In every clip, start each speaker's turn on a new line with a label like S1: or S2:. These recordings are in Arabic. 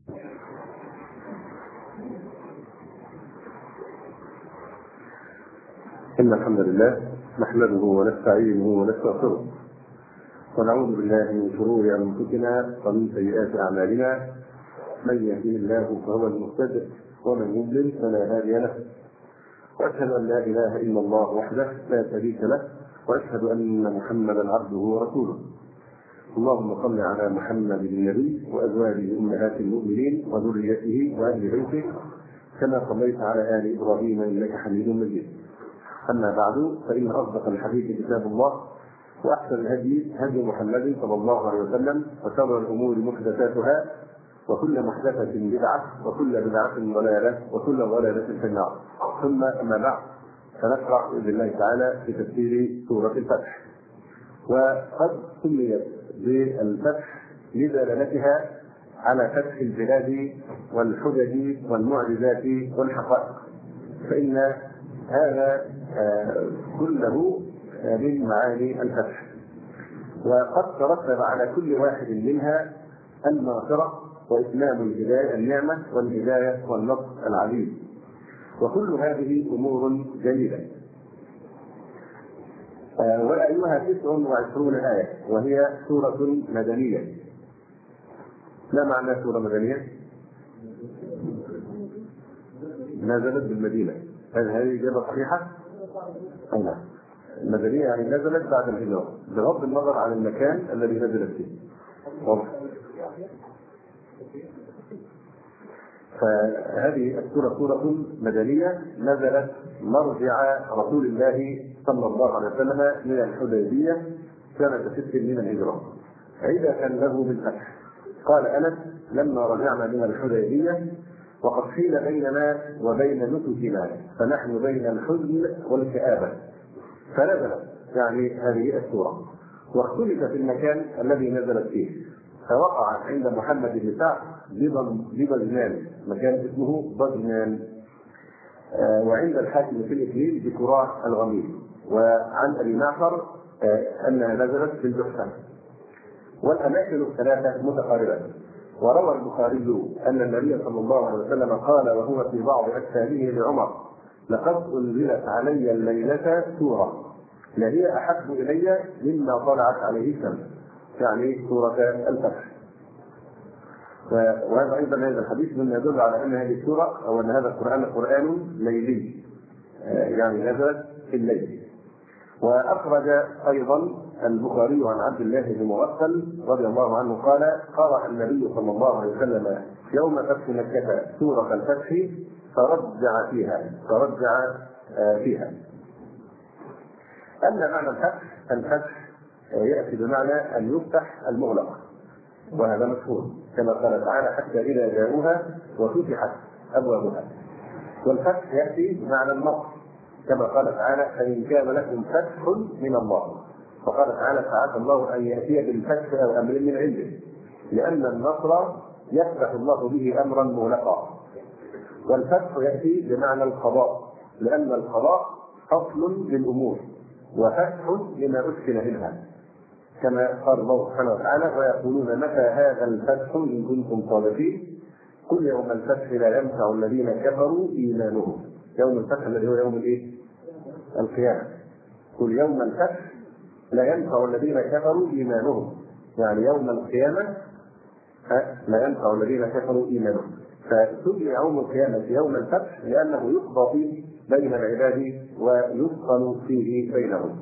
S1: إن الحمد لله نحمده ونستعينه ونستغفره ونعوذ بالله من شرور أنفسنا ومن سيئات أعمالنا. من يهده الله فهو المهتد ومن يضلل فلا هادي له، وأشهد أن لا إله إلا الله وحده لا شريك له، وأشهد أن محمدا عبده ورسوله. اللهم صل على محمد النبي وأزواجه أمهات المؤمنين وذريته وأهل بيته كما صليت على آل إبراهيم إنك حميد مجيد. أما بعد، فإن أصدق الحديث كتاب الله، وأحسن الهدي هدي محمد صلى الله عليه وسلم، وشر الأمور محدثاتها، وكل محدثة بدعة، وكل بدعة ضلالة، وكل ضلالة في النار. ثم أما بعد، فنشرع بإذن الله تعالى في تفسير سورة الفتح. وقد سميت بالفتح لدلالتها على فتح البلاد والحجج والمعجزات والحقائق، فإن هذا كله من معاني الفتح. وقد ترتب على كل واحد منها الناصرة وإتمام النعمة والهداية والنصر العظيم، وكل هذه أمور جليلة. وآيها 29 آية، وهي سورة مدنية. ما معنى سورة مدنية؟ نزلت بالمدينة. هل هذه إجابة صحيحة؟ أي نعم. المدنية يعني نزلت بعد الهجرة، بغض النظر عن المكان الذي نزلت فيه. واضح؟ فهذه السورة سورة مدنية نزلت مرجع رسول الله صلى الله عليه وسلم من الحديبية سنة 6 من الهجرة، فإذا كان له من فتح. قال أنس: لما رجعنا من الحديبية وقد حيل بيننا وبين نسكنا، فنحن بين الحزن والكآبة، فنزلت يعني هذه السورة. واختلف في المكان الذي نزلت فيه، فوقع عند محمد بن سعد ببجنان، مكان اسمه بجنان، وعند الحاكم في الإكليل بكراع الغميم. وعن أبي معشر أنها نزلت في الجحفة. والأماكن الثلاثة متقاربة. وروى البخاري أن النبي صلى الله عليه وسلم قال وهو في بعض أكثاره لعمر: لقد أنزلت علي الليلة سورة لهي أحب إلي مما طلعت عليه الشمس، يعني سورة الفتح. وهذا أيضا هذا الحديث مما يدل على أن هذه السورة أو أن هذا القرآن قرآن ليلي، يعني نزلت في الليل. وأخرج أيضا البخاري عن عبد الله بن مغفل رضي الله عنه قال: قرأ النبي صلى الله عليه وسلم يوم فتح مكة سورة الفتح فرجع فيها. أما معنى الفتح يأتي بمعنى أن يفتح المغلق، وهذا مشهور كما قال تعالى: حتى إذا جاءوها وفتحت أبوابها. والفتح يأتي بمعنى النصر كما قال تعالى: فإن كان لكم فتح من الله. وقال تعالى: فعسى الله أن يأتي بالفتح أو أمر من عنده، لأن النصر يفتح الله به أمرا مغلقا. والفتح يأتي بمعنى القضاء، لأن القضاء فصل للأمور وفتح لما أسكن منها، كما قال الله سبحانه وتعالى: ويقولون متى هذا الفتح إن كنتم صادقين قل يوم الفتح لا ينفع الذين كفروا إيمانهم. يوم الفتح الذي هو يوم القيامة. قل يوم الفتح لا ينفع الذين كفروا إيمانهم، يعني يوم القيامة لا ينفع الذين كفروا إيمانهم. فسمي يوم القيامة يوم الفتح لأنه يقضى فيه بين العباد ويفصل فيه بينهم.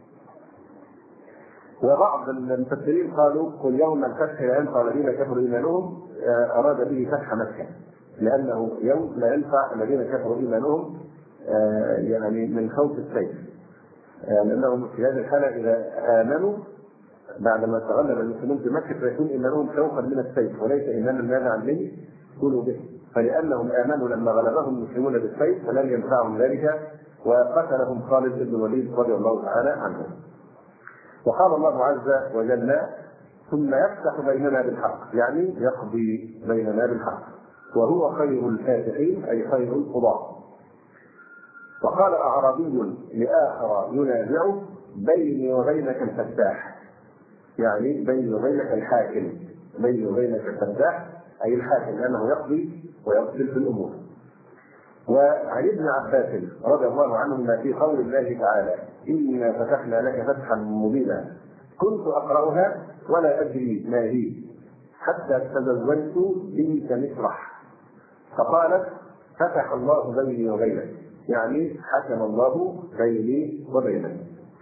S1: وبعض المفسرين قالوا: قل يوم الفتح لا ينفع الذين كفروا إيمانهم، أراد به فتح مكة، لأنه يوم لا ينفع الذين كفروا إيمانهم، يعني من خوف السيف، لأنهم في هذه الحالة إذا آمنوا بعدما تغلب المسلمون في مكة فيكون إيمانهم خوفا من السيف وليس إيمانا مانعا من قلوبهم، فلأنهم آمنوا لما غلبهم المسلمون بالسيف فلم ينفعهم ذلك، وقتلهم خالد بن الوليد رضي الله تعالى عنه. وقال الله عز وجل: ثم يفتح بيننا بالحق، يعني يقضي بيننا بالحق، وهو خير الفاتحين أي خير القضاة. وقال أعرابي لآخر ينازعه: بيني وبينك الفتاح، يعني بيني وبينك الحاكم، بيني وبينك الفتاح، أي الحاكم، لأنه يقضي ويفصل في الأمور. وعن ابن عباس رضي الله عنهما في قول الله تعالى: إنا فتحنا لك فتحا مبينا كنت أقرأها ولا أدري ما هي حتى تزوجت بنت مسرح فقالت: فتح الله بيني وبينك، يعني حكم الله بيني وبينك.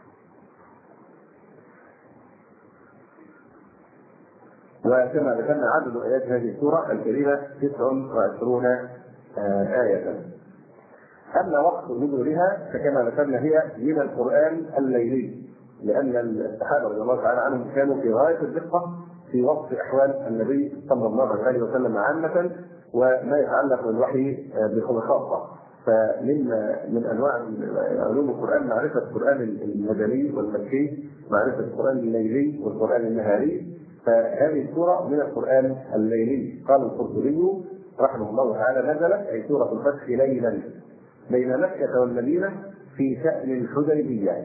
S1: وكما ذكرنا عدد آيات هذه السورة الكريمة 29 آية. أما وقت نزولها فكما ذكرنا هي من القرآن الليلي، لأن الصحابة رضي الله تعالى عنهم كانوا في غاية الدقة في وصف أحوال النبي صلى الله عليه وسلم عامة وما يتعلق بالوحي بخاصة. فمن أنواع علوم القرآن معرفة القرآن المدني والمكي، معرفة القرآن الليلي والقرآن النهاري. فهذه السورة من القرآن الليلي. قال القرطبي رحمه الله تعالى: نزلت أي سورة الفتح ليلا بين مكة والمدينة في شأن الحديبية.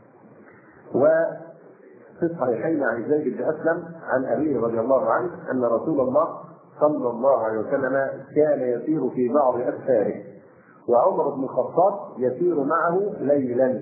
S1: وفي الصحيحين عن زيد بن أسلم عن أبيه رضي الله عنه أن رسول الله صلى الله عليه وسلم كان يسير في بعض أسفاره وعمر بن الخطاب يسير معه ليلا،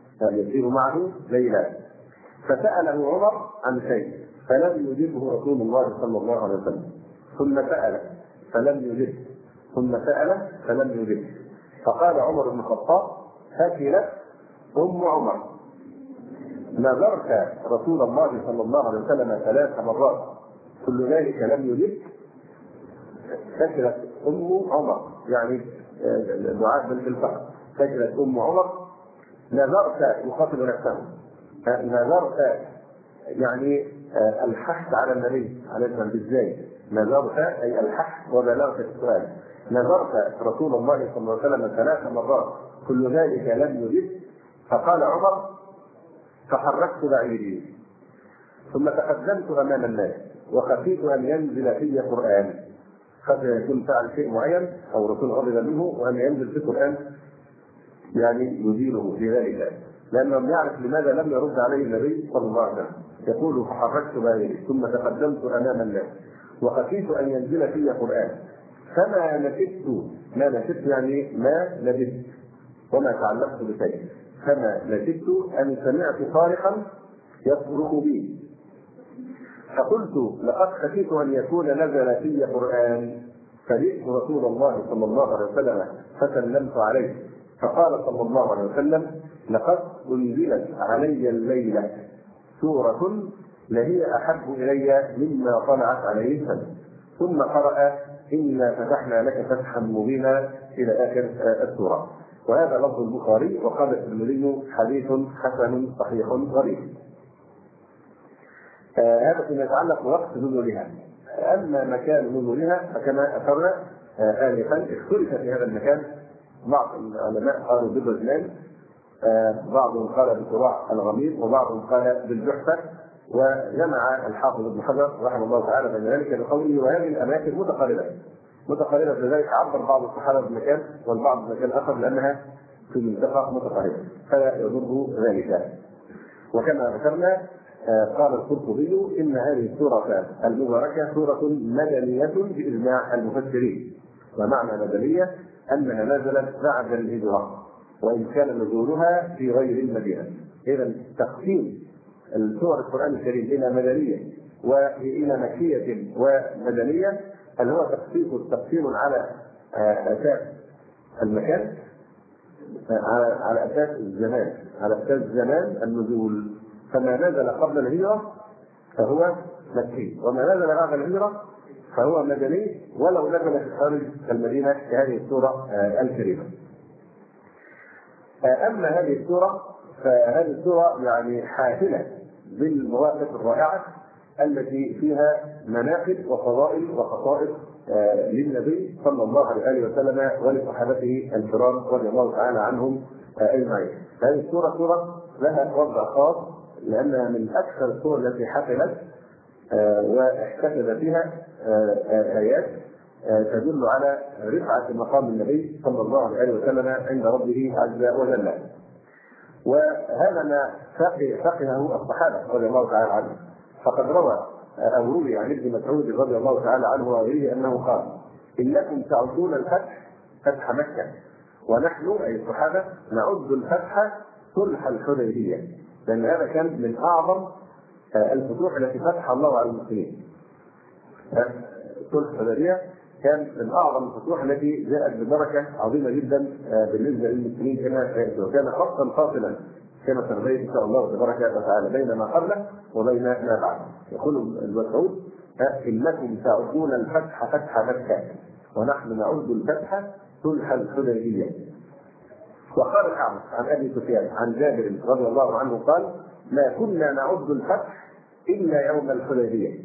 S1: فسأله عمر عن شيء فلم يجبه رسول الله صلى الله عليه وسلم، ثم سأل فلم يجبه، ثم سأل فلم يجبه، فقال عمر بن الخطاب: ثكلت أم عمر، نظرت رسول الله صلى الله عليه وسلم 3 مرات كل ذلك لم يجب. ثكلت أم عمر يعني دعاء بالفقر. ثكلت أم عمر، نظرت يخاطب نفسه، نظرت يعني الحث على النبي عليه الصلاة والسلام بالزاي، نظرت أي الحث وبلغت السؤال، نظرت رسول الله صلى الله عليه وسلم 3 مرات كل ذلك لم يجب. فقال عمر: فحركت بعيري ثم تقدمت أمام الناس وخشيت أن ينزل في قرآن، قد يكون فعل شيء معين أو رسول غضب منه وأن ينزل في قرآن يعني يزيله في ذلك، لأنه يعرف لماذا لم يرد عليه النبي صلى الله عليه وسلم. يقول: فحركت بعيري ثم تقدمت أمام الناس وخشيت أن ينزل في قرآن فما نسبت، ما نسبت يعني ما لبثت وما تعلقت بشيء، فما نسبت أن سمعت صارخا يصرخ بي فقلت: لقد خشيت أن يكون نزل في قرآن، فجئت رسول الله صلى الله عليه وسلم فسلمت عليه فقال صلى الله عليه وسلم: لقد أنزلت علي الليلة سورة لهي أحب إلي مما طلعت عليه الشمس. ثم قرأ: إنا فتحنا لك فتحا مبينا إلى آخر السورة. وهذا لفظ البخاري، وقال الترمذي: حديث حسن صحيح غريب. هذا فيما يتعلق بوقت نزولها. أما مكان نزولها فكما أثرنا آنفا اختلف في هذا المكان. بعض العلماء قالوا بالرجلان، بعضهم قال بصراع الغمير، وبعضهم قال بالجحفة، وجمع الحافظ ابن حجر رحمه الله تعالى بين ذلك بقوله: وهذه الأماكن متقاربة، لذلك عبر بعض الصحابة بمكان والبعض بمكان آخر لأنها في منطقة متقاربة فلا يضر ذلك. وكما ذكرنا قال القرطبي: إن هذه السورة المباركة سورة مدنية بإجماع المفسرين، ومعنى مدنية أنها نزلت بعد الهجرة وإن كان نزولها في غير المدينة. إذا تقسيم السور القرآن الكريم إلى مدنية وإلى مكية ومدنية هل هو تقسيم على أساس المكان، على أساس الزمان، على أساس زمان النزول. فما نزل قبل الهجرة فهو مكي، وما نزل بعد الهجرة فهو مدني ولو نزل في خارج المدينة كهذه السورة الكريمة. أما هذه السورة فهذه السورة يعني حافلة بالمواقف الرائعة التي فيها مناقب وفضائل وخصائص للنبي صلى الله عليه وسلم ولصحابته الكرام رضي الله تعالى عنهم أجمعين. هذه السورة سورة لها وضع خاص لأنها من أكثر السور التي حفلت واحتفل فيها آيات تدل على رفعة مقام النبي صلى الله عليه وسلم عند ربه عز وجل. وهذا ما فقهه الصحابة رضي الله تعالى عنهم. فقد روى أو روي عن ابن مسعود رضي الله تعالى عنه وغيره أنه قال: إنكم تعدون الفتح فتح مكة، ونحن أي الصحابة نعد الفتح صلح الحديبية، لأن هذا كان من أعظم الفتوح التي فتح الله على المسلمين. صلح الحديبية كان من أعظم الفتوح التي جاءت ببركة عظيمة جدا بالنسبة للمسلمين كما سيأتي، وكان خطا فاصلا كما سنبين إن شاء الله تبارك وتعالى بين ما قبله وبين ما بعده. يقول المسعود: إنكم تعدون الفتح فتح مكة، ونحن نعد الفتح صلح الحديبية. وقال الأعمش عن أبي سفيان عن جابر رضي الله عنه قال: ما كنا نعد الفتح إلا يوم الحديبية.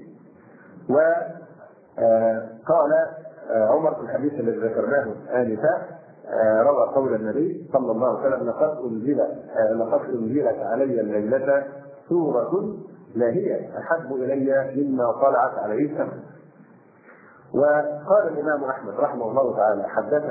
S1: وقال عمر في الحديث الذي ذكرناه آنفا روى قول النبي صلى الله عليه وسلم: لقد أنزلت علي الليلة سورة لا هي أحب إلي مما طلعت عليه الشمس. وقال الإمام أحمد رحمه الله تعالى: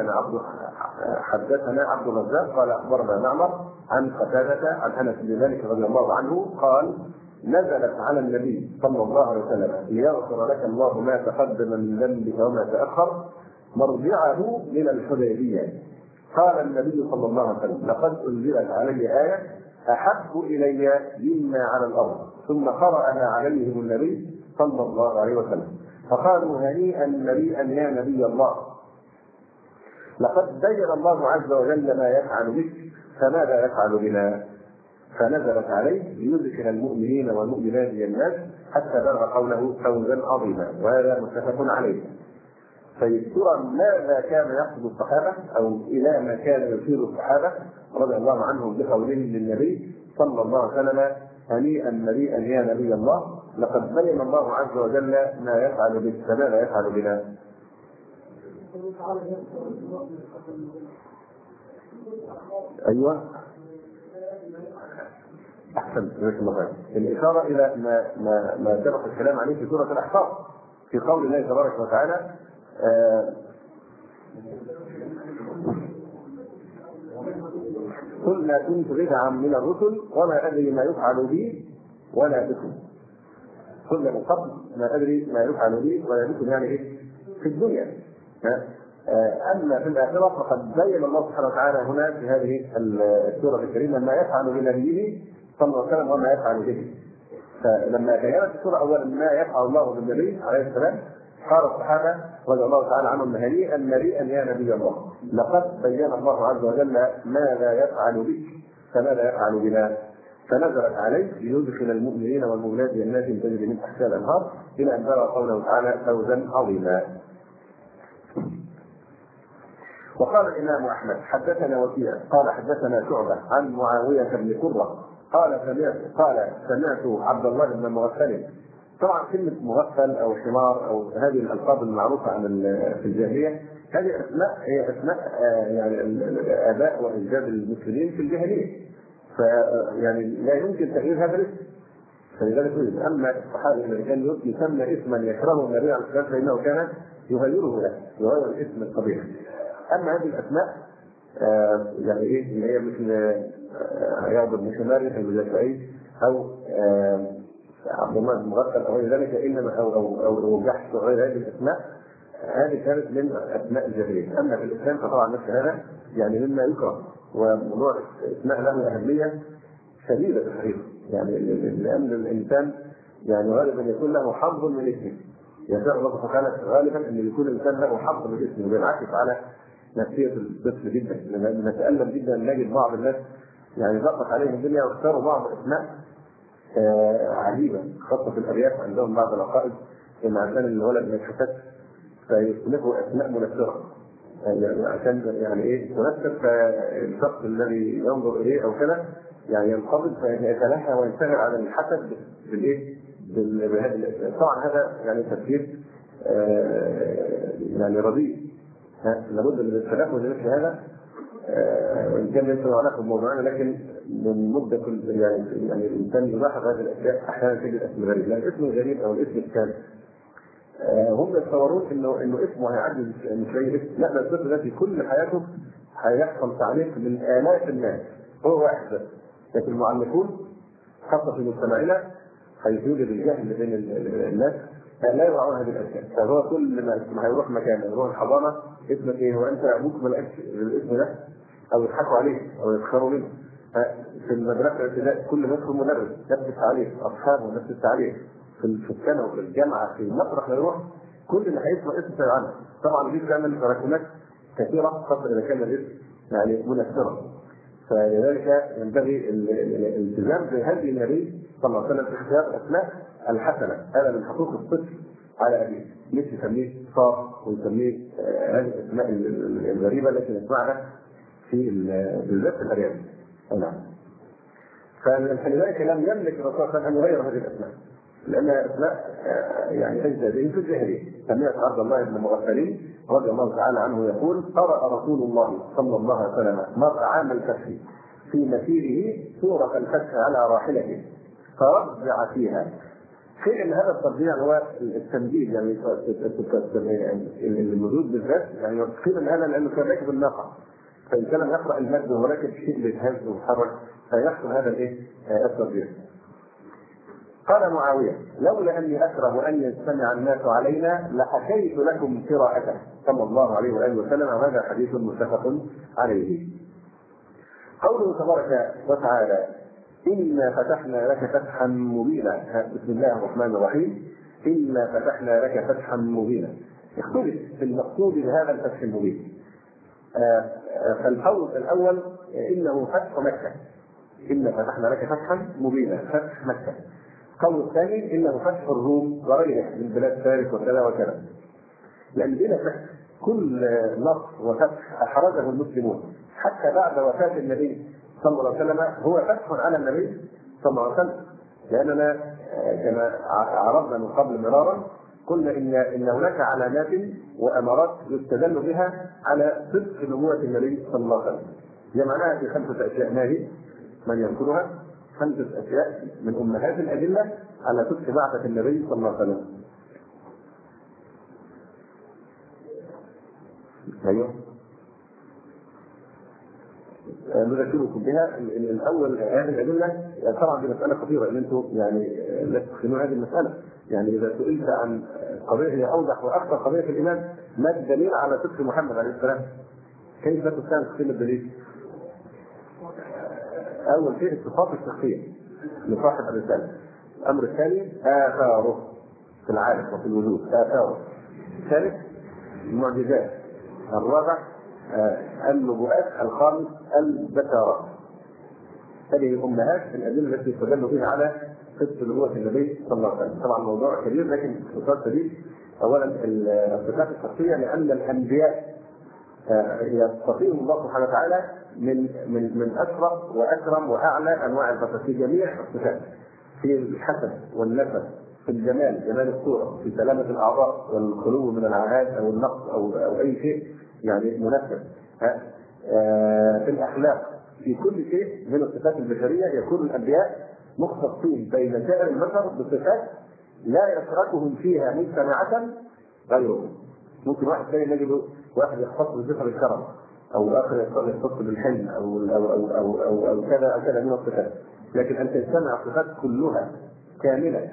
S1: حدثنا عبد الرزاق قال أخبرنا معمر عن قتادة عن أنس بن مالك رضي الله عنه قال: نزلت على النبي صلى الله عليه وسلم ليغفر لك الله ما تقدم من ذنبك وما تأخر مرجعه من الحديبية. قال النبي صلى الله عليه وسلم: لقد أنزلت علي آية أحب إلي مما على الأرض، ثم قرأها عليهم النبي صلى الله عليه وسلم، فقالوا: هنيئا مريئا يا نبي الله، لقد بين الله عز وجل ما يفعل بك، فماذا يفعل بنا؟ فنزلت عليه ليدخل المؤمنين والمؤمنات جنات حتى بلغ قوله: فوزا عظيما. وهذا متفق عليه. فيذكر ماذا كان يقصد الصحابه او الى ما كان يشير الصحابه رضي الله عنهم بقولهم للنبي صلى الله عليه وسلم: هنيئا مريئا يا نبي الله، لقد بين الله عز وجل ما يفعل بك، فماذا يفعل بنا؟ ايوه احسن. الاشاره الى ما سبق الكلام عليه في سوره الاحقاف في قول الله تبارك وتعالى: قل ما كنت بدعا من الرسل وما ادري ما يفعل بي ولا بكم. قل من قبل ما ادري ما يفعل بي ولا بكم، يعني ايه؟ في الدنيا. اما في الاخره فقد بين الله سبحانه وتعالى هنا في هذه السوره الكريمه ما يفعل بنبيه صلى الله عليه وسلم وما يفعل به. فلما بينت السوره اولا ما يفعل الله بالنبي عليه السلام، قال الصحابه رضي الله تعالى عنهم: هنيئا مريئا يا نبي الله، لقد بين الله عز وجل ماذا يفعل بك، فماذا يفعل بنا؟ فنزلت عليه ليدخل المؤمنين والمؤمنات جنات تجري من تحتها الانهار الى ان بلغ قوله تعالى: فوزا عظيما. وقال الامام احمد: حدثنا وكيع قال حدثنا شعبه عن معاويه بن قره قال سمعت عبد الله بن مغفل. طبعا كلمه مغفل او حمار او هذه الالقاب المعروفه عن في الجاهليه، هذه اسماء هي اسماء يعني الاباء واجداد المسلمين في الجاهليه، فيعني لا يمكن تغيير هذا الاسم. فلذلك يقول: اما الصحابي الذي كان يسمى اسما يكرهه النبي عليه الصلاه والسلام فانه كان يغيره له، يغير الاسم القبيح. اما هذه الاسماء يعني ايه اللي هي مثل عياض بن حمار الجزائري او عبد الله بن مغفل او غير ذلك، انما او جحش وغير هذه الاسماء، هذه كانت من اسماء الجاهليه. اما في الاسلام فطبعا نفس هذا يعني مما يكره، وموضوع الاسماء له اهميه شديده في الحقيقه، يعني لان الانسان يعني غالبا يكون له حظ من اسمه. يشاء الله سبحانه غالبا ان يكون الانسان له حظ من اسمه، وبينعكس على نفسيه الطفل جدا. نتالم جدا نجد بعض الناس يعني ضغط عليهم الدنيا واختاروا بعض الاسماء عجيبه، خاصه في الارياف عندهم بعض العقائد ان عشان الولد ما يتحسدش فيصنفوا اسماء منفره، يعني عشان يعني ايه تنسب، فالشخص الذي ينظر اليه او كذا يعني ينقبض فيتلهى وينشغل عن الحسد بالايه؟ بهذه الاسماء. طبعا هذا يعني تفكير يعني رديء، لابد من التنفس مثل هذا، وان كان ليس علاقه بموضوعنا، لكن من مده يعني الانسان يلاحظ هذه الاشياء احيانا تجد اسم غريب، لان الاسم الغريب او الاسم الثاني هم يتصورون انه اسمه هيعدي مش اي اسم، لا، ده الطفل ده في كل حياته هيحصل تعليق من آلاف الناس، هو واحد بس. لكن المعلقون خاصه في مجتمعنا حيث يوجد الجهل بين الناس لا يراعون هذه الاشياء. فهو كل ما هيروح مكان يروح الحضانه اسمك ايه؟ وانت ابوك ملقاش الاسم ده، او يضحكوا عليه او يسخروا منه. في المدرسه الابتدائيه كل ما يدخل مدرس يلبس عليه، اصحابه يلبس عليه، في الثانوي وفي الجامعه في مطرح ما يروح كل اللي هيسمع اسم عنه. طبعا دي بتعمل تراكمات كثيره خاصه اذا كان الاسم يعني منفرا. فلذلك ينبغي الالتزام بهدي النبي صلى الله عليه وسلم في اختيار الاسماء الحسنه. هذا من حقوق الطفل على ابيه، مش يسميه صار ويسميه هذه الاسماء الغريبه التي نسمعها في بالذات في الارياف. نعم. فلذلك لم يملك الرسول صلى الله عليه وسلم ان يغير هذه الاسماء، لانها اسماء يعني اجدادهم في الجاهليه. سمعت عبد الله بن مغفل رضي الله تعالى عنه يقول: قرأ رسول الله صلى الله عليه وسلم مر عام الفتح في مسيره سورة الفتح على راحلته فرجع فيها. فعل هذا الترجيع هو التمديد، يعني المدود بالذات، يعني قيل هذا لانه كان راكب الناقه، فان كان يقرا المد ولكن شيء بيتهز ويتحرك فيحصل هذا الترجيع. قال معاويه: لولا اني اكره ان يجتمع الناس علينا لحكيت لكم قراءته صلى الله عليه واله وسلم، وهذا حديث متفق عليه. قوله تبارك وتعالى: إنا فتحنا لك فتحا مبينا. بسم الله الرحمن الرحيم. إنا فتحنا لك فتحا مبينا. اختلف في المقصود بهذا الفتح المبين. فالقول الأول إنه فتح مكة، إنا فتحنا لك فتحا مبينا، فتح مكة. القول الثاني إنه فتح الروم وغيرها من بلاد فارس وكذا وكذا. لأن بلا شك كل نصر وفتح أحرزه المسلمون حتى بعد وفاة النبي صلى الله عليه وسلم هو فتح على النبي صلى الله عليه وسلم. لأننا كما عرضنا من قبل مرارا قلنا إن هناك علامات وأمارات يستدل بها على صدق نبوة النبي صلى الله عليه وسلم. جمعناها في 5 أشياء. ما هي؟ من يذكرها؟ 5 أشياء من أمهات الأدلة على صدق بعثة النبي صلى الله عليه وسلم. أيوه. نذكركم بها. الاول هذه الادله طبعا دي مساله خطيره ان انتم يعني لا تدخلون هذه المساله. يعني اذا سئلت عن قضيه هي اوضح واكثر قضيه في الايمان، ما الدليل على صدق محمد عليه السلام؟ كيف تستند تقيم الدليل؟ اول شيء الصفات الشخصيه لصاحب الرساله. الامر الثاني اثاره في العالم وفي الوجود، اثاره. الثالث المعجزات. الرابع النبوءات. الخامس البشارات. هذه امهات الادله التي يستدل بها على صدق نبوه النبي صلى الله عليه وسلم. طبعا موضوع كبير لكن باختصار شديد. اولا الصفات الشخصيه، لان الانبياء يستطيعهم الله سبحانه وتعالى من اشرف واكرم واعلى انواع البشر في جميع الصفات، في الحسن والنسب، في الجمال، جمال الصوره، في سلامه الاعضاء والخلو من العاهات او النقص او اي شيء يعني مناسب، في الاخلاق، في كل شيء من الصفات البشريه يكون الانبياء مختصين بين سائر البشر بصفات لا يشركهم فيها مجتمعة غيرهم. ممكن واحد ثاني نجده واحد يختص بصفه الكرم، او اخر يختص بالحلم او كذا او كذا من الصفات، لكن ان تجتمع الصفات كلها كامله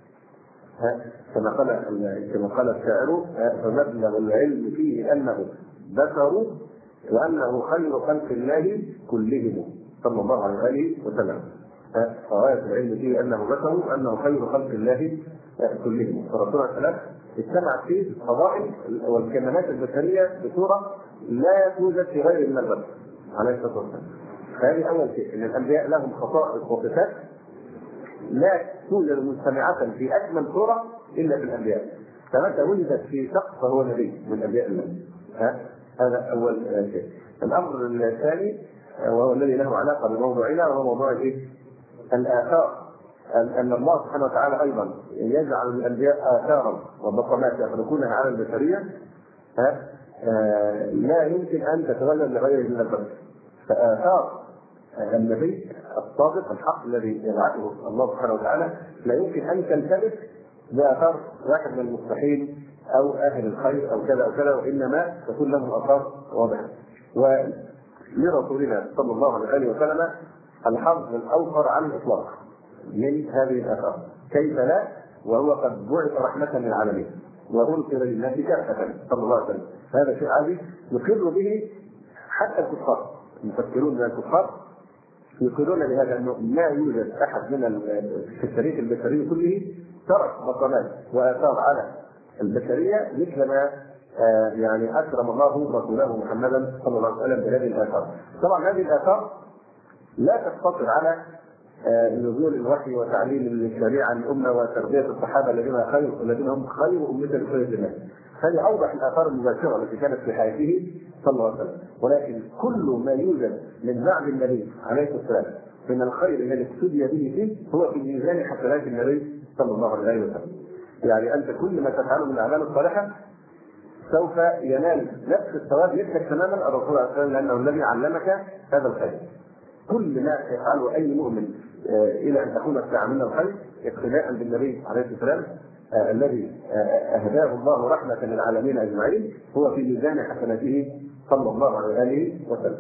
S1: كما قال الشاعر: فمبلغ العلم فيه انه ذكر وانه خير خلق الله كلهم صلى الله عليه وسلم. غايه العلم فيه انه ذكر وانه خير خلق الله كلهم. فرسول الله صلى اجتمعت فيه الفضائل والكمالات البشريه بصوره لا توجد في غير من البشر عليه الصلاه والسلام. فهذه اول شيء، ان الانبياء لهم خصائص وصفات لا توجد مجتمعة في اكمل صوره الا في الانبياء. فمتى وجدت في شخص فهو نبي من انبياء الله. هذا اول شيء. الامر الثاني وهو الذي له علاقه بموضوعنا وهو موضوع الاثار، ان الله سبحانه وتعالى ايضا يجعل الانبياء اثارا وبصمات يخلقونها على البشريه لا يمكن ان تتولد لغيره من البشر. فاثار النبي الصادق الحق الذي يبعثه الله سبحانه وتعالى لا يمكن ان تلتبس باثار واحد من المصلحين او اهل الخير او كذا او كذا، وانما تكون لهم اثار واضحه. ولرسولنا صلى الله عليه وسلم الحظ الاوفر عن الاطلاق من هذه الاثار. كيف لا وهو قد بعث رحمة للعالمين وأرسل للناس كافة صلى الله عليه وسلم. هذا شيء عادي يقر به حتى الكفار، المفكرون من الكفار يقرون بهذا، أنه لا يوجد أحد من في التاريخ البشري كله ترك بصمات وآثار على البشرية مثل ما يعني أكرم الله رسوله محمدا صلى الله عليه وسلم بهذه الآثار. طبعا هذه الآثار لا تقتصر على نزول الوحي وتعليم الشريعة الأمة وتربية الصحابة الذين هم خير أمة لخير الناس. هذه أوضح الآثار المباشرة التي كانت في حياته صلى الله عليه وسلم. ولكن كل ما يوجد من بعد النبي عليه السلام من الخير الذي اقتدي به فيه هو في ميزان حسنات النبي صلى الله عليه وسلم. يعني أنت كل ما تفعله من الأعمال الصالحة سوف ينال نفس الثواب مثلك تماما الرسول صلى الله عليه وسلم، لأنه الذي علمك هذا الخير. كل ما يفعله أي مؤمن إلى أن تكون الساعة من الخير اقتداء بالنبي عليه السلام الذي أهداه الله رحمة للعالمين أجمعين هو في ميزان حسناته صلى الله عليه وسلم.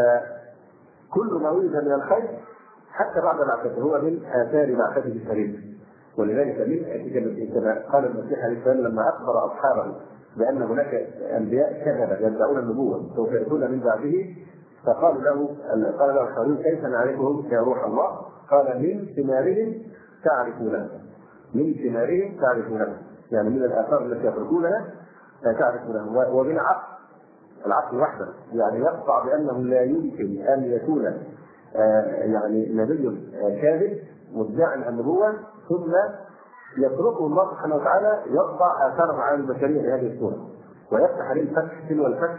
S1: فكل ما وجد من الخير حتى بعد بعثته هو من آثار بعثته الشريفة. ولذلك من كما قال المسيح عليه السلام لما أخبر أصحابه بأن هناك أنبياء كذبة يدعون النبوة سوف يأتون من بعده، فقال له الحواريون كيف نعرفهم يا روح الله؟ قال من ثمارهم تعرفونها، من ثمارهم تعرفونها، يعني من الآثار التي يتركونها تعرفونها. ومن العقل وحده يعني يقطع بأنه لا يمكن أن يكون يعني نبي كاذب مدعي النبوة ثم يتركه الله سبحانه وتعالى يطبع آثاره على البشرية بهذه الصورة ويفتح عليه الفتح تلو الفتح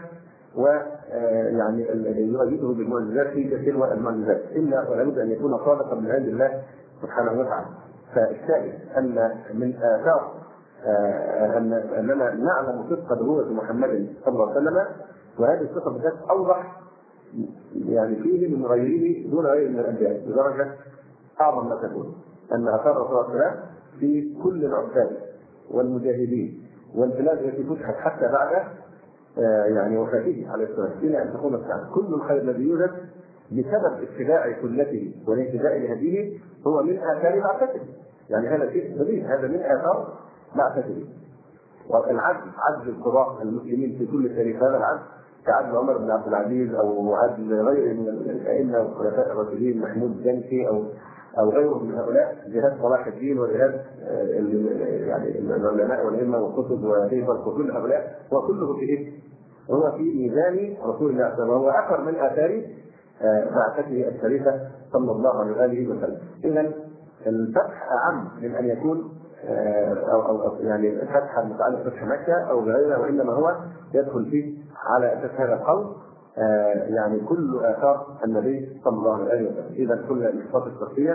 S1: ويعني يؤيده بالمعجزات في تلو المعجزات، إلا ولابد أن يكون صادقا من عند الله سبحانه وتعالى. فالشاهد أن من آثار أننا نعلم صدق نبوة محمد صلى الله عليه وسلم، وهذه الصفة بالذات أوضح يعني فيه من غيره دون غيره من الأنبياء بدرجة أعظم ما تكون، أن آثار الرسول صلى الله عليه وسلم في كل العباد والمجاهدين والبلاد التي فتحت حتى بعد يعني وفاته عليه السلام إلى أن تقوم الساعة. كل الخير الذي يوجد بسبب اتباع سنته والانتباه لهديه هو من آثار بعثته. يعني هذا شيء بديهي، هذا من آثار بعثته. والعدل عدل القضاء المسلمين في كل التاريخ، هذا العدل كعدل عمر بن عبد العزيز أو عدل غيره من الأئمة والخلفاء الراشدين محمود جنكي أو غيره من هؤلاء، جهاد صلاح الدين وجهاد يعني العلماء والأئمة والكتب وهيبة وكل هؤلاء، وكله في إيه؟ هو في ميزان رسول الله صلى الله عليه وسلم، وهو أثر من آثار بعثته الشريفة صلى الله عليه وسلم. إذا الفتح أعم من أن يكون أو يعني فتح متعلق بفتح مكة أو غيره، وإنما هو يدخل فيه على أساس هذا القول يعني كل آثار النبي صلى الله عليه وسلم. إذا كل الصفات الشخصية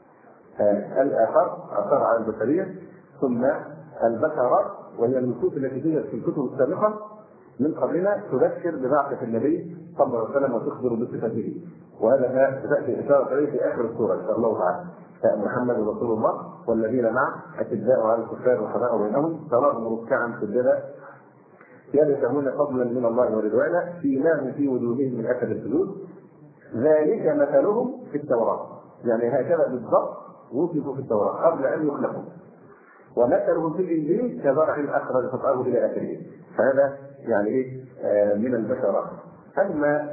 S1: آثار على البشرية، ثم البشرات وهي النصوص التي توجد في الكتب السابقة من قبلنا تذكر ببعثة النبي صلى الله عليه وسلم وتخبر بصفته، وهذا ما تأتي إشارة إليه في آخر السورة إن شاء الله تعالى. محمد رسول الله والذين معه أشداء على الكفار رحماء بينهم تراهم ركعا سجدا يبتغون فضلا من الله ورضوانا سيماهم في وجوههم من أثر السجود ذلك مثلهم في التوراة. يعني هكذا بالضبط وصفوا في التوراة قبل أن يخلقوا، ومثلهم في الإنجيل كزرع أخرج شطأه إلى آخره. فهذا يعني إيه من البشرات. أما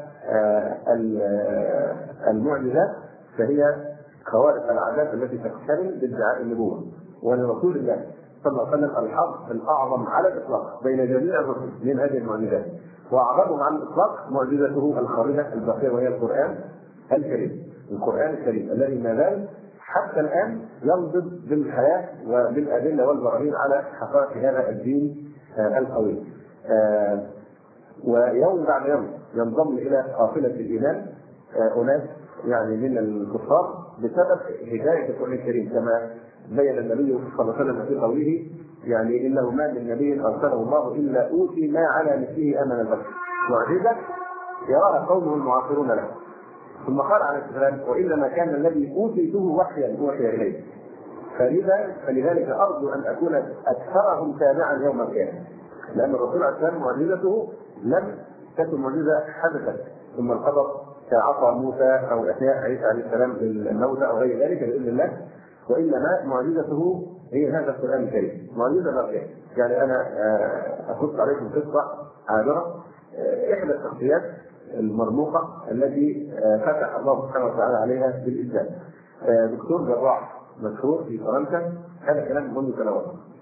S1: المعجزات فهي خوارق العادات التي تقترن بادعاء النبوة، ولرسول الله صلى الله عليه وسلم الحظ الأعظم على الإطلاق بين جميع الرسل من هذه المعجزات، وأعظمهم على الإطلاق معجزته الخالدة الباقية وهي القرآن الكريم. القرآن الكريم الذي ما زال حتى الآن ينضج بالحياة وبالأدلة والبراهين على حقائق هذا الدين القوي. ويوم بعد يوم ينضم إلى قافلة الإيمان أناس يعني من الكفار بسبب هداية القرآن الكريم، كما بين النبي صلى الله عليه وسلم في قوله يعني إنه ما من نبي أرسله الله إلا أوتي ما على مثله أمن البشر، معجزة يراها قومه المعاصرون له. ثم قال عليه السلام وإنما كان الذي أوتيته وحيا أوحي إليه، فلذلك أرجو أن أكون أكثرهم تابعا يوم القيامة، لأن الرسول عليه السلام معجزته لم تكن معجزة حدثت ثم القدر كعصا موسى أو إحياء عيسى عليه السلام بالموتى أو غير ذلك بإذن الله، وانما معجزته هي هذا القران الكريم، معجزه باقيه. يعني انا اخص عليكم قصه عابره، احدى الشخصيات المرموقه التي فتح الله سبحانه وتعالى عليها بالاسلام. دكتور جراح مشهور في فرنسا، هذا كلام منذ سنوات،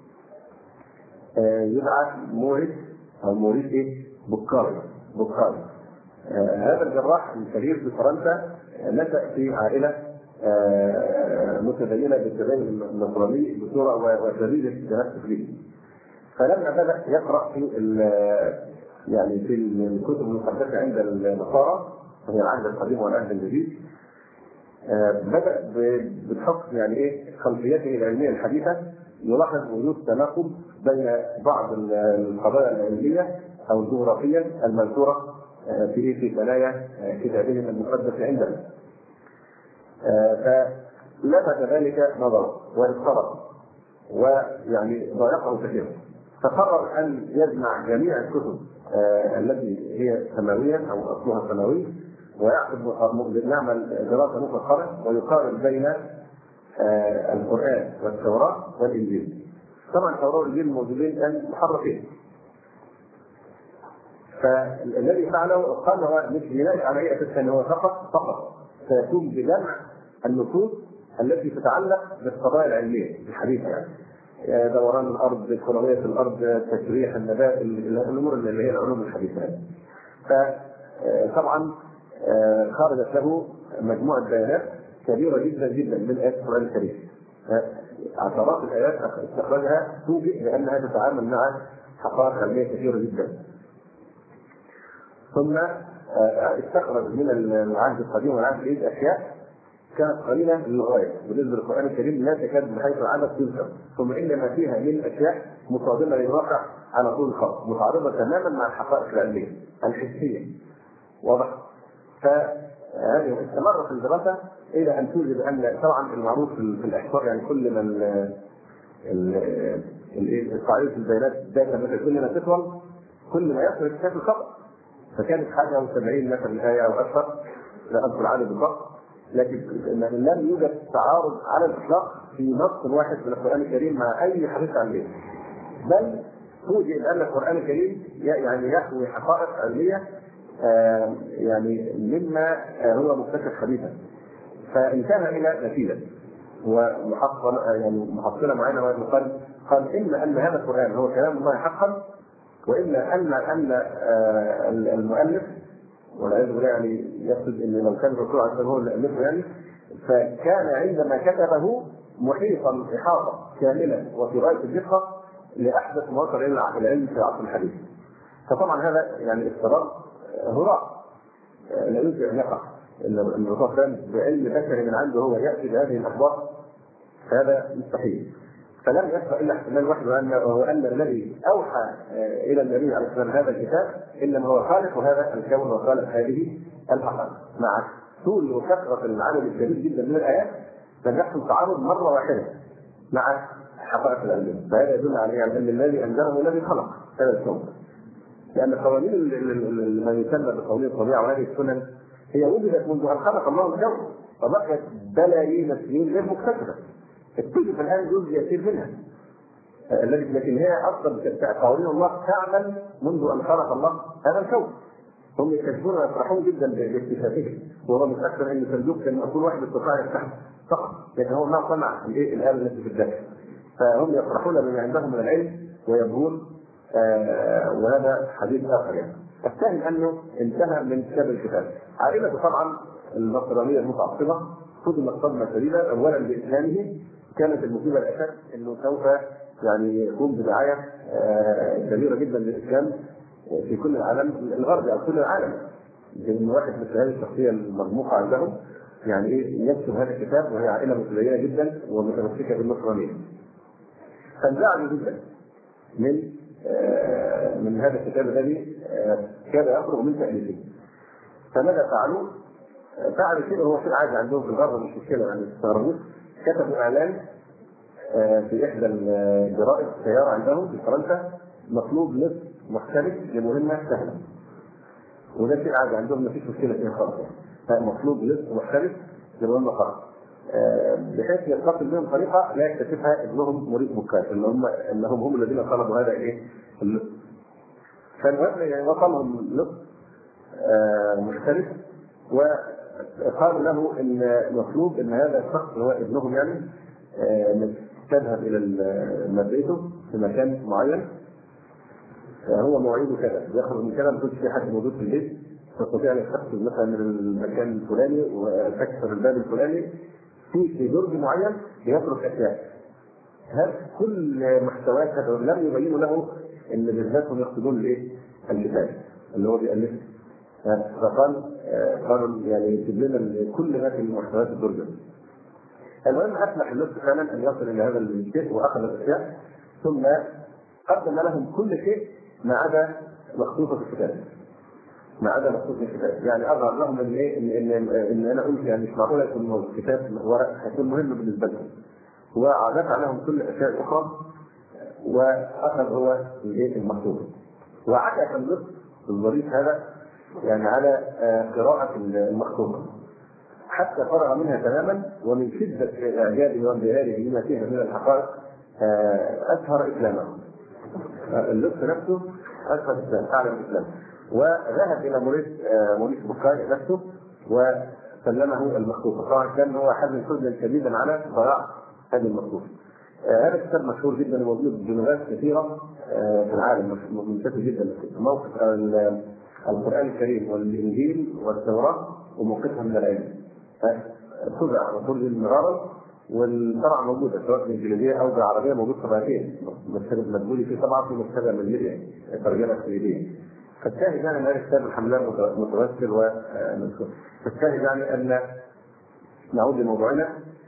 S1: يدعى موريس بوكاري. هذا الجراح الكبير في فرنسا نشأ في عائله متدينه بالتدين النصراني بصوره وشديده تمسك به. فلما بدا يقرا في يعني في الكتب المقدسه عند النصارى، وهي العهد القديم والعهد الجديد، بدا بحكم يعني خلفيته العلميه الحديثه يلاحظ وجود تناقض بين بعض القضايا العلميه او الجغرافيه المذكوره في ثنايا كتابهم المقدس عندنا. فلفت ذلك نظره واضطرب ويعني ضايقه كثيرا، فقرر ان يجمع جميع الكتب التي هي سماويه او اصلها سماوي، ويعمل دراسه مفصله ويقارن بين القران والتوراه والانجيل. طبعا التوراه والانجيل موجودين الان محرفين. فالذي فعله قال هو مش بناء على اي اساس ان هو فقط سيكون بجمع النصوص التي تتعلق بالقضايا العلميه الحديثه، يعني دوران الارض، كرويه الارض، تشريح النبات، الامور اللي هي العلوم الحديثه. فطبعا خرجت له مجموعه بيانات كبيره جدا جدا من ايات القران الكريم. عشرات الايات استخرجها توجد لانها تتعامل مع حقائق علميه كثيره جدا. ثم استخرج من العهد القديم والعهد الجديد اشياء كانت قليله للغايه بالنسبه للقران الكريم، لا تكاد بحيث العدد تذكر، ثم انما فيها من اشياء مصادمه للواقع على طول الخط، متعارضه تماما مع الحقائق العلميه الحسيه. واضح؟ فهذه استمر في الدراسه الى ان توجد ان طبعا المعروف في الاحصاء، يعني كل ما قاعده البيانات الداتا مثلا كل ما تطول كل ما يصل الكتاب الخطا. فكانت حاجه 70 مثلا ايه او اكثر، لا اذكر العدد بالضبط، لكن لم يوجد تعارض على الاطلاق في نص واحد من القران الكريم مع اي حديث علمي، بل توجد ان القران الكريم يعني يحوي حقائق علميه يعني مما هو مكتشف حديثا. فانتهى الى نتيجه ومحصله معينه، قال اما ان هذا القران هو كلام الله حقا، والا ان المؤلف والعياذ بالله يعني يقصد ان لو كان الرسول عليه الصلاه والسلام هو اللي الفه يعني، فكان عندما كتبه محيطا احاطه كامله وفي غايه الدقه لاحدث مواقع العلم في العصر الحديث. فطبعا هذا يعني افتراض هراء لا يمكن ان يقع، ان الرسول كان بعلم بشري من عنده هو ياتي بهذه الاخبار، هذا مستحيل. فلم يبقى الا احتمال واحد، وهو ان الذي اوحى الى النبي عليه الصلاه والسلام هذا الكتاب انما هو خالق هذا الكون وخالق هذه الحقائق. مع طول وكثره العدد الكبير جدا من الايات لم يحصل تعارض مره واحده مع حقائق العلم. فهذا يدل على ان الذي انزله الذي خلق هذا الكون، لان قوانين ما يسمى بقوانين الطبيعه وهذه السنن هي وجدت منذ ان خلق الله الكون، فبقيت بلايين السنين غير مكتشفه. اكتشف الان جزء يسير منها، لكن هي اصلا قوانين الله تعمل منذ ان خلق الله هذا الكون. هم يكتشفون ويفرحون جدا باكتشافه، وهو متاكد ان صندوق كان كل واحد استطاع يفتحه فقط، لكن هو ما صنع الاله التي في الداخل. فهم يفرحون بما عندهم من العلم ويبغون، وهذا حديث اخر. يعني الثاني انه انتهى من كتاب الكتاب. عائلته طبعا النصرانيه المتعصبه صدمت صدمه شديده، اولا باسلامه، كانت المصيبه الاشد انه سوف يعني يقوم بدعايه كبيره جدا للاسلام في كل العالم الغربي او كل العالم، لان واحد مثل هذه الشخصيه المرموقه عندهم يعني يكتب هذا الكتاب، وهي عائله متدينه جدا ومتمسكه بالنصرانيه. فانزعجوا جدا من هذا الكتاب الذي كان يخرج من تأليفه. فماذا فعلوا؟ فعلوا شيء هو شيء عادي عندهم في الغرب، مش مشكله يعني استغربوه. كتبوا اعلان في احدى الجرائد السياره عندهم في فرنسا، مطلوب لص محترف لمهمه سهله. وده شيء عادي عندهم، ما فيش مشكله فيه خالص. فمطلوب لص محترف لمهمه خاصه. بحيث يتصل بهم طريقه لا يكتشفها ابنهم موريس بوكاي، انهم هم الذين طلبوا هذا اللص. فالمهم يعني وصلهم لص مختلف، وقالوا له ان مطلوب ان هذا الشخص هو ابنهم يعني تذهب الى بيته في مكان معين، هو مواعيده كذا، يخرج من كذا ما يكونش في حد موجود في البيت، تستطيع ان تخرج مثلا من المكان الفلاني وتكسر الباب الفلاني في درج معين ليترك اشياء. هذا كل محتويات هذا لم يبينوا له ان بالذات هم يقصدون الكتاب اللي هو بيألفه. قالوا يعني يجيب لنا كل ما في محتويات الدرج. المهم اسمح اللص فعلا ان يصل الى هذا الشيء واخذ الاشياء، ثم قدم لهم كل شيء ما عدا مخطوطه الكتاب. ما عدا مخطوطه الكتاب، يعني اظهر لهم ان انا قلت يعني مش معقول يكون الكتاب ورق، هيكون مهم بالنسبه لهم. ودفع لهم كل الاشياء الاخرى واخذ هو المخطوطه. وعكف اللص الظريف هذا يعني على قراءه المخطوطه حتى فرغ منها تماما، ومن شده اعجابه وانبهاره بما فيها من الحقائق اظهر اسلامه. اللص نفسه اظهر الاسلام، اعلن الاسلام، وذهب الى موريس بوكاي نفسه وسلمه المخطوطه. طبعا كان هو حزن حزنا شديدا على ضياع هذه المخطوطه. هذا الكتاب مشهور جدا وموجود بلغات كثيره في العالم، منتشر جدا. موقف القران الكريم والانجيل والتوراه وموقفها من العلم تبع وترجم مرارا، والطبعه موجوده سواء بالانجليزيه او بالعربيه، موجود طبعتين، مكتبه مدبولي في طبعه في مكتبه مليئه ترجمه سويديه. فالشاهد يعني ان هذا الكتاب الحمد لله متوسل ومذكور. فالشاهد يعني ان نعود لموضوعنا،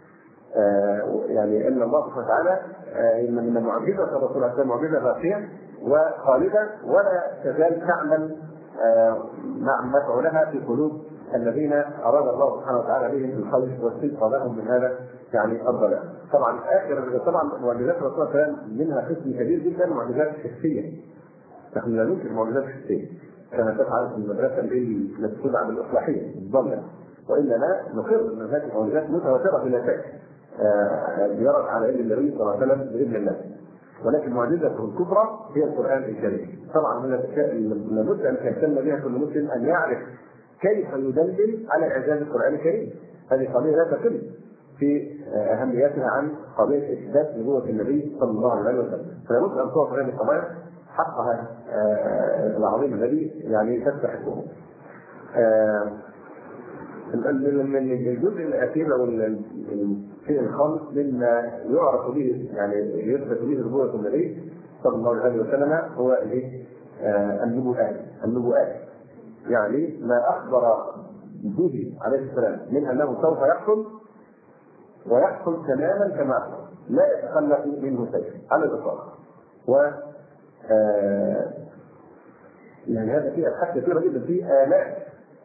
S1: يعني ان الله سبحانه وتعالى ان معجزه الرسول عليه السلام معجزه باقيه وخالده، ولا تزال تعمل ما فعلها في قلوب الذين اراد الله سبحانه وتعالى بهم الخير والصدق لهم من هذا يعني الضلال. طبعا معجزات الرسول صلى الله عليه وسلم منها قسم كبير جدا معجزات حسيه. نحن لا ننكر معجزات حسيه كما تفعل في المدرسه التي تدعى بالاصلاحيه الضاله، والا نقر ان هذه المعجزات متواتره بلا شك يرد على يد النبي صلى الله عليه وسلم باذن الله. ولكن معجزته الكبرى هي القران الكريم. طبعا من الاشياء لابد ان يهتم بها كل مسلم ان يعرف كيف يدلل على اعجاز القران الكريم. هذه قضيه لا تقل في اهميتها عن قضيه اثبات نبوه النبي صلى الله عليه وسلم. فلا بد ان تعطى هذه القضايا حقها العظيم الذي يعني تستحقه. من الجزء الاخير او الشيء الخامس مما يعرف به يعني يثبت به نبوه النبي صلى الله عليه وسلم هو النبوءات. يعني ما اخبر به عليه السلام من انه سوف يحصل ويحصل تماما كما اخبر، لا يتخلف منه شيء على الاطلاق. و يعني هذا فيه ابحاث كثيره جدا في الاف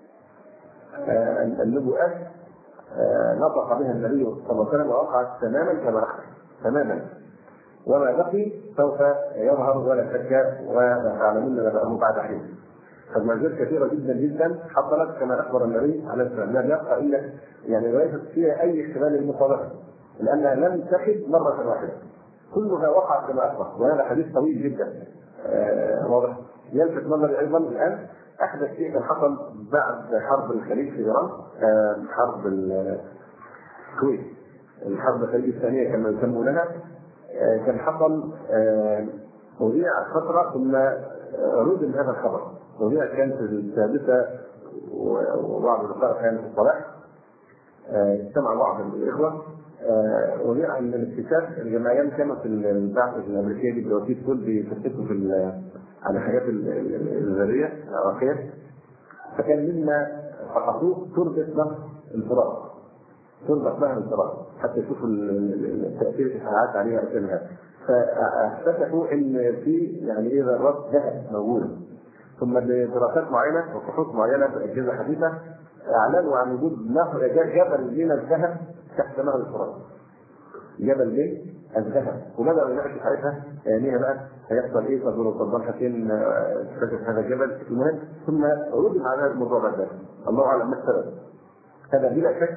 S1: النبوءات نطق بها النبي صلى الله عليه وسلم ووقعت تماما كما اخبر تماما، وما بقي سوف يظهر ولا شك وتعلمون نبأه بعد حين. فالمعجزات كثيره جدا جدا حصلت كما اخبر النبي عليه السلام، لا يبقى الا يعني ليست فيها اي احتمال للمصادفه، لانها لم تحد مره واحده، كلها وقعت كما اخبر. وهذا حديث طويل جدا واضح. يلفت نظري ايضا الان احدث شيء كان حصل بعد حرب الخليج في ايران، حرب الكويت، الحرب الخليج الثانيه كما يسمونها. كان حصل وضيع فتره ثم ردم هذا الخبر، وضيع كانت السادسه وبعض اللقاء كان في الصباح. اجتمع بعض الاخوه وضيع ان الاكتشاف الجماعيات كانت في البعثه الامريكيه دي بوسيله كل بيفتشوا في على حاجات الذريه العراقيه، فكان مما فحصوه تربه نهر الفرات، تربه نهر الفرات حتى يشوفوا التاثير الاشعاعات عليها وكذا. فاكتشفوا ان في يعني ايه ذرات ذهب موجوده، ثم بدراسات معينه وفحوص معينه في اجهزه حديثه اعلنوا عن وجود نهر جبل من الذهب تحت نهر الفرات، جبل من الذهب. وبداوا يناقشوا ساعتها يعني بقى هيحصل ايه، طب لو صدام حسين اكتشف هذا الجبل. المهم ثم ردم على هذا الموضوع بعد ذلك، الله اعلم ما السبب. هذا بلا شك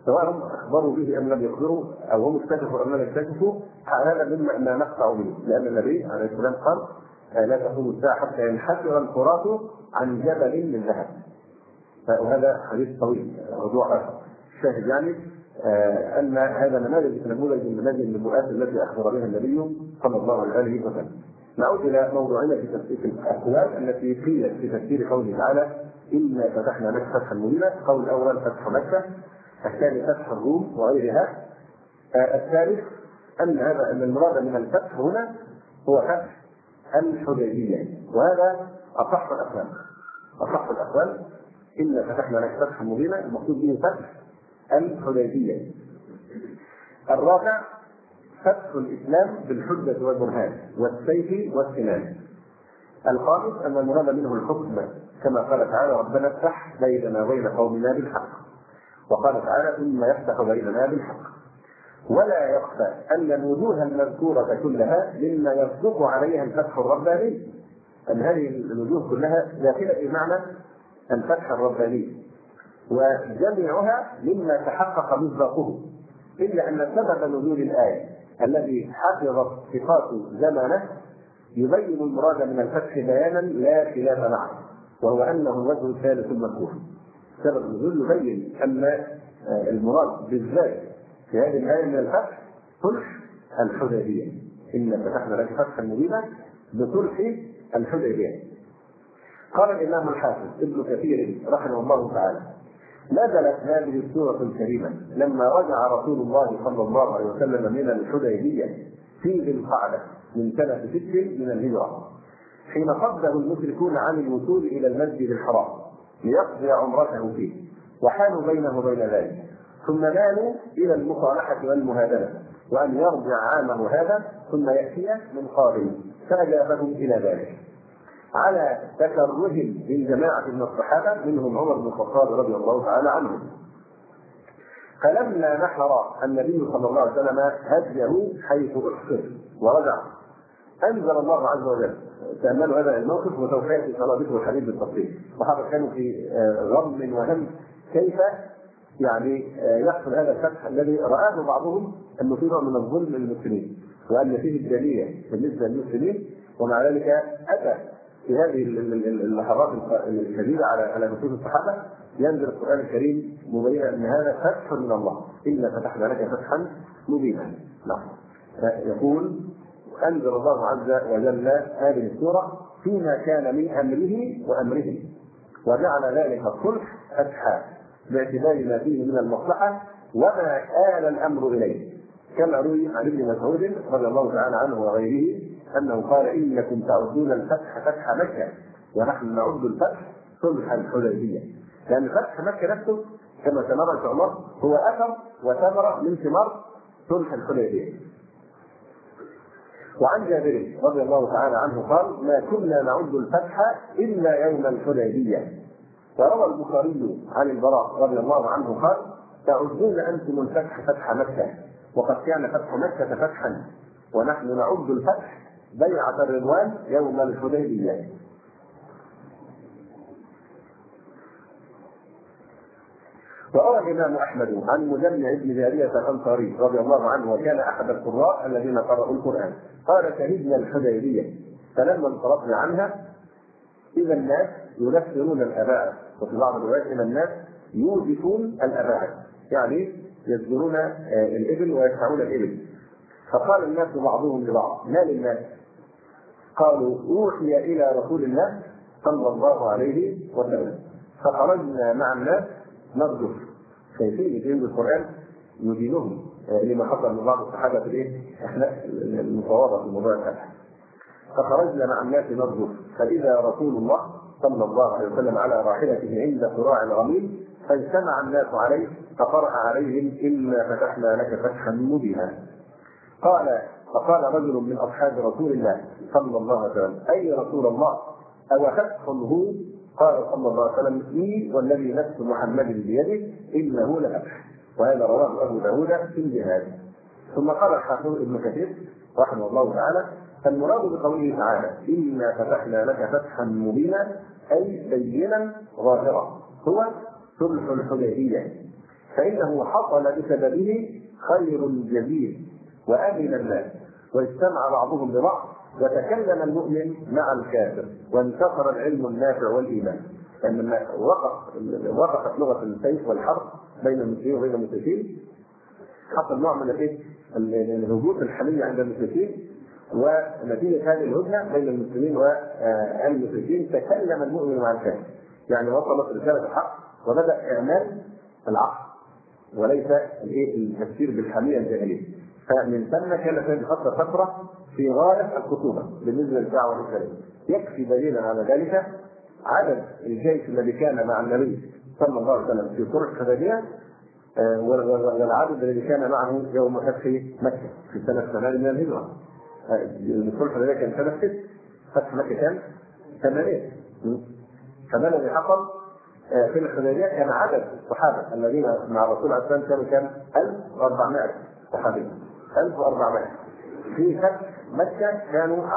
S1: سواء هم اخبروا به ام لم يخبروا او هم اكتشفوا ام لم يكتشفوا، هذا مما نقطع به، لان النبي عليه السلام قال لا تقوم الساعه حتى ينحسر الفرات عن جبل من ذهب. وهذا حديث طويل موضوع اخر. الشاهد يعني ان هذا نموذج من نماذج النبوءات التي اخبر بها النبي صلى الله عليه وسلم. نعود الى موضوعنا في تفسير الاقوال التي قيلت في تفسير قوله تعالى انا فتحنا لك فتحا مبينا. القول الاول فتح مكه، الثاني فتح الروم وغيرها، الثالث ان المراد من الفتح هنا هو فتح الحديبيه، وهذا اصح الاقوال. إنا فتحنا لك فتحا مبينا، المقصود به فتح الحديبية. الرابع فتح الإسلام بالحجة والبرهان والسيف والسنان. الخامس أن المراد منه الحكم، كما قال تعالى ربنا افتح بيننا وبين قومنا بالحق، وقال تعالى ثم يفتح بيننا بالحق. ولا يخفى أن الوجوه المذكورة كلها مما يصدق عليها الفتح الرباني، أن هذه الوجوه كلها داخلة في معنى الفتح الرباني، وجميعها مما تحقق مصداقه، إلا أن سبب نزول الآية الذي حفظت صفات زمانه يبين المراد من الفتح بيانا لا خلاف معه، وهو أنه الوجه الثالث المذكور. سبب النزول يبين أن المراد بالذات في هذه الآية من الفتح صلح الحديبية. إن فتحنا لك فتحا مبينا بصلح الحديبية. قال الإمام الحافظ ابن كثير رحمه الله تعالى نزلت هذه السورة الكريمة لما رجع رسول الله صلى الله عليه وسلم من الحديبية في ذي القعدة من سنة 6 من الهجرة، حين صده المشركون عن الوصول إلى المسجد الحرام ليقضي عمرته فيه، وحالوا بينه وبين ذلك، ثم مالوا إلى المصالحة والمهادنة، وأن يرجع عامه هذا ثم يأتي من قابل، فأجابهم إلى ذلك على تكرههم من جماعة من الصحابة منهم عمر بن الخطاب رضي الله تعالى عنه. فلما نحر النبي صلى الله عليه وسلم هديه حيث أحصر ورجع أنزل الله عز وجل، تأملوا هذا الموقف وسوف يأتي إن شاء الله ذكر الحديث بالتفصيل. الصحابة كانوا في غم وهم كيف يعني يحصل هذا الفتح الذي رآه بعضهم أنه فيه نوع من الظلم للمسلمين، وأن فيه الجالية بالنسبة للمسلمين، ومع ذلك أتى في هذه اللحظات الشديدة على نفوس الصحابة ينزل القرآن الكريم مبينا أن هذا فتح من الله، إنا فتحنا لك فتحا مبينا. يقول أنزل الله عز وجل هذه السورة فيما كان من أمره وأمرهم، وجعل ذلك الصلح فتحا باعتبار ما فيه من المصلحة وما آل الأمر إليه، كما روي عن ابن مسعود رضي الله تعالى عنه وغيره أنه قال إنكم تعدون الفتح فتح مكة ونحن نعد الفتح صلح الحديبية، لأن فتح مكة نفسه كما سنرى إن شاء الله هو أثر وثمرة من ثمار صلح الحديبية. وعن جابر رضي الله تعالى عنه قال ما كنا نعد الفتح إلا يوم الحديبية. وروى البخاري عن البراء رضي الله عنه قال تعدون أنتم الفتح فتح مكة وقد كان فتح مكة فتحا ونحن نعد الفتح بيعة الرضوان يوم الحديبية. وروى الإمام أحمد عن مجمع بن جارية الأنصاري رضي الله عنه وكان أحد القراء الذين قرأوا القرآن قال شهدنا الحديبية فلما انصرفنا عنها إذا الناس ينفرون الآباء، وفي بعض الروايات إذا الناس يوجفون الآباء، يعني يزجرون الإبل ويدفعون الإبل. فقال الناس بعضهم لبعض ما للناس؟ قالوا أوحي إلى رسول الله صلى الله عليه وسلم فخرجنا مع الناس نرجف. شايفين في القرآن يدينهم لما حصل من بعض الصحابة في المصوابة في موضوع الفتح. فخرجنا مع الناس نرجف فإذا رسول الله صلى الله عليه وسلم على راحلته عند قراع الغميم فاجتمع الناس عليه فقرأ عليهم إنا فتحنا لك فتحا مبينا. فقال رجل من أصحاب رسول الله صلى الله عليه وسلم أي رسول الله أو فتح هو؟ قال صلى الله عليه وسلم إي والذي نفس محمد بيده إنه لفتح. وهذا رواه أبو داود في الجهاد. ثم قال الحافظ ابن كثير رحمه الله تعالى فالمراد بقوله تعالى إنا فتحنا لك فتحا مبينا أي بينا ظاهرا هو صلح الحديبية، فإنه حصل بسببه خير جزيل وأمن الناس، واجتمع بعضهم ببعض، وتكلم المؤمن مع الكافر، وانتصر العلم النافع والإيمان. لما وقفت لغة السيف والحرب بين المسلمين وبين المشركين، حصل نوع من الهجوم الحمية عند المشركين، ونتيجة هذه الهدنة بين المسلمين والمشركين تكلم المؤمن مع الكافر، يعني وصلت رسالة الحق وبدأ إعمال العقل وليس التفسير بالحمية الجاهلية. فمن ثم كانت هذه فترة في غاية الخطورة بالنسبة للدعوة الإسلامية. يكفي دليلا على ذلك عدد الجيش الذي كان مع النبي صلى الله عليه وسلم في صلح الحديبية، والعدد الذي كان معه يوم فتح مكة في سنة 8 من الهجرة. صلح الحديبية كان سنة 6، فتح مكة كان 8. فما الذي حصل في الحديبية؟ كان عدد الصحابة الذين مع الرسول عليه الصلاة والسلام كان 1400 صحابي، 1400. في فتح مكة كانوا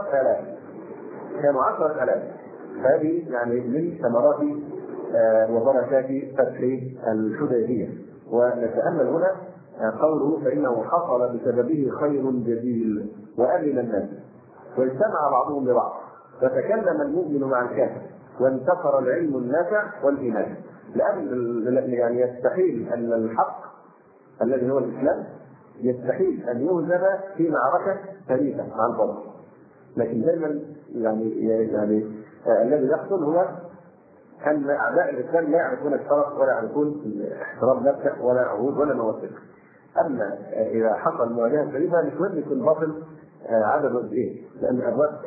S1: 10,000. هذه يعني من ثمرات وبركات فتح الحديبية. ونتأمل هنا قوله فإنه حصل بسببه خير جزيل وأمن الناس، واجتمع بعضهم ببعض، وتكلم المؤمن مع الكافر، وانتصر العلم النافع والإيمان. لأن يعني يستحيل أن الحق الذي هو الإسلام يستحيل أن يهزم في معركة شريفة مع الباطل، لكن دائما يعني الذي يحصل هو أن أعداء الإسلام لا يعرفون الشرف ولا يعرفون احترام نفسه ولا عهود ولا مواثيق. أما إذا حصل مواجهة شريفة مش مهم يكون الباطل عدد قد إيه، لأن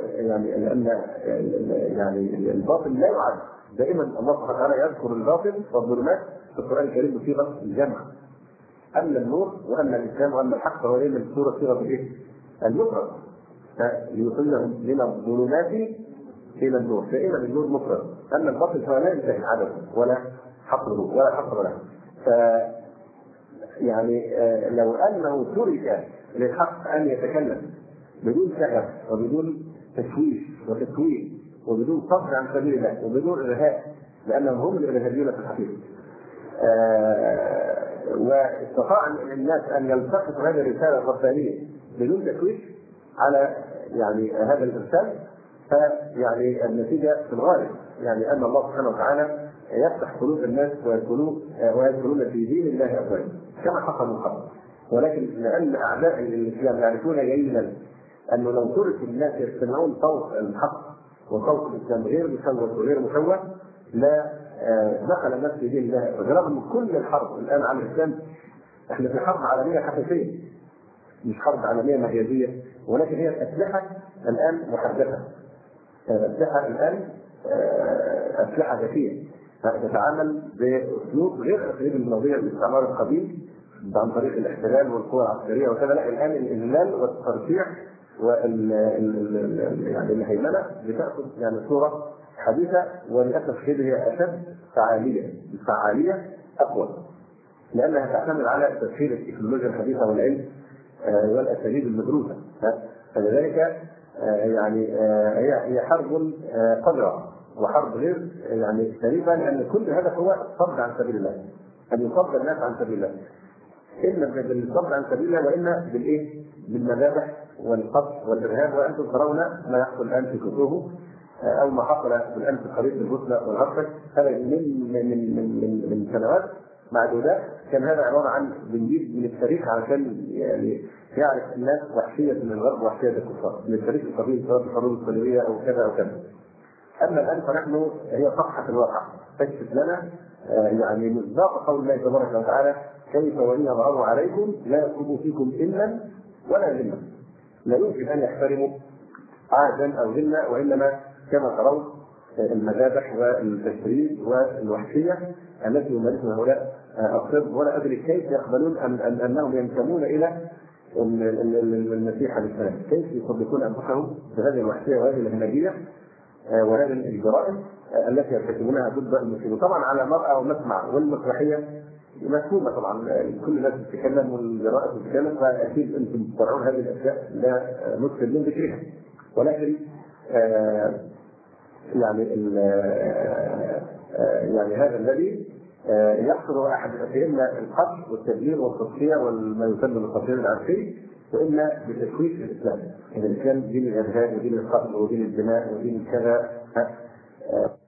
S1: يعني الباطل لا يعد. دائما الله سبحانه وتعالى يذكر الباطل والظلمات في القرآن الكريم بصيغة الجمع. أما النور وأما الإسلام وأما الحق فهو دائما صيغة إيه؟ المفرد، ليخرجهم من الظلمات إلى النور، دائما النور مفرد. أما الباطل فهو لا ينتهي عدده ولا حصره ولا حصر له. يعني لو أنه ترك للحق أن يتكلم بدون شغف وبدون تشويش وتكوين وبدون صبر عن سبيل الله وبدون إرهاب، لأنهم هم الإرهابيون في الحقيقة، واستطاع الناس أن يلتقطوا هذه الرسالة الربانية بدون تشويش على يعني هذا الإرسال، فيعني النتيجة في الغالب يعني أن الله سبحانه وتعالى يفتح قلوب الناس ويدخلون في دين الله أفواجا كما حصل من قبل. ولكن لأن أعداء الإسلام يعرفون جيدا أنه لو ترك الناس يستمعون صوت الحق وصوت الإسلام غير مشوه وغير مشوه لا دخل الناس في دين الله. رغم كل الحرب الآن على الإسلام، احنا في حرب عالمية حقيقية مش حرب عالمية مجازية، ولكن هي الأسلحة الآن محدثة. الأسلحة الآن أسلحة ذكية تتعامل بأسلوب غير أساليب الماضية بالاستعمار القديم عن طريق الاحتلال والقوى العسكرية وكذا. لا، الآن الإذلال والترفيع يعني الهيمنة بتأخذ يعني صورة حديثة، وللأسف هي أشد فعالية أقوى، لأنها تعتمد على تسهيل التكنولوجيا الحديثة والعلم والأساليب المدروسة. فلذلك يعني هي حرب قذرة وحرب غير يعني سليمة، لأن كل هدف هو الصد عن سبيل الله، أن يصد الناس عن سبيل الله، إما بالصد عن سبيل الله وإما بالمذابح والقتل والإرهاب. وأنتم ترون ما يحصل الآن في كتبه أو ما حصل بالأمس القريب في البوسنة والهرسك. هذا من سنوات معدودات كان هذا عبارة عن بنجيب من التاريخ علشان يعني يعرف الناس وحشية من الغرب ووحشية الكفار من التاريخ القديم سواء في الحروب الصليبية أو كذا أو كذا. أما الآن فنحن هي صفحة الواقع تكشف لنا يعني مصداق قول الله تبارك وتعالى كيف وإن يظهروا عليكم لا يطلبوا فيكم إلا ولا ذمة. لا يمكن أن يحترموا عهدا أو ذمة، وإنما كما ترون المذابح والتشريد والوحشية التي يمارسها هؤلاء الطب، ولا أدري كيف يقبلون أنهم ينتمون إلى المسيح عليه السلام، كيف يصدقون أنفسهم بهذه الوحشية وهذه الهمجية وهذه الجرائم التي يرتكبونها ضد المسلمين. طبعا على مرأى ومسمع، والمسرحية مفهومة طبعا، كل الناس تتكلم والجرائم تتكلم، فأكيد أنتم ترعون هذه الأشياء لا نكتب من ذكرها. ولكن يعني هذا الذي يحصل احد اما القتل والتدمير والتصفيه وما يسمى بالتصفيه العرفي، واما بتشويش الاسلام. الاسلام دين الارهاب ودين القتل ودين الدماء ودين كذا.